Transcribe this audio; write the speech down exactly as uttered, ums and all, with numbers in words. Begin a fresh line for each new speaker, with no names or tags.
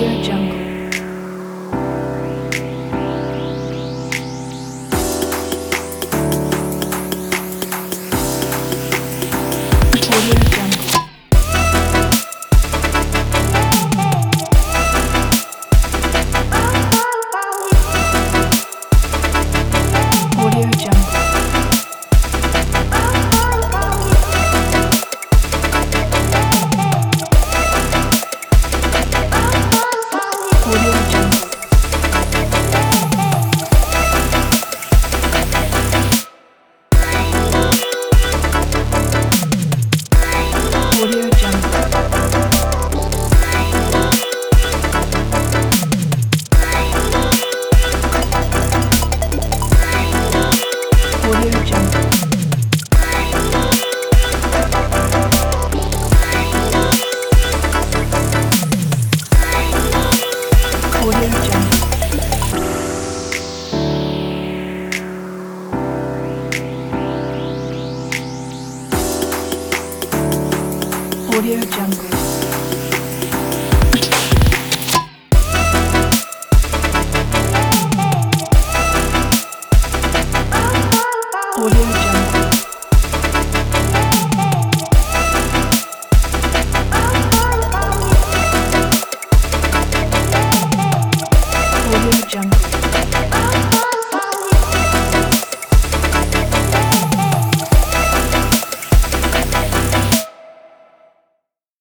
Audio Jungle. Audio Jungle. Audio Jungle. Audio Jungle. Audio Jungle. Audio Jungle. Audio Jungle. Audio Jungle. Audio Jungle.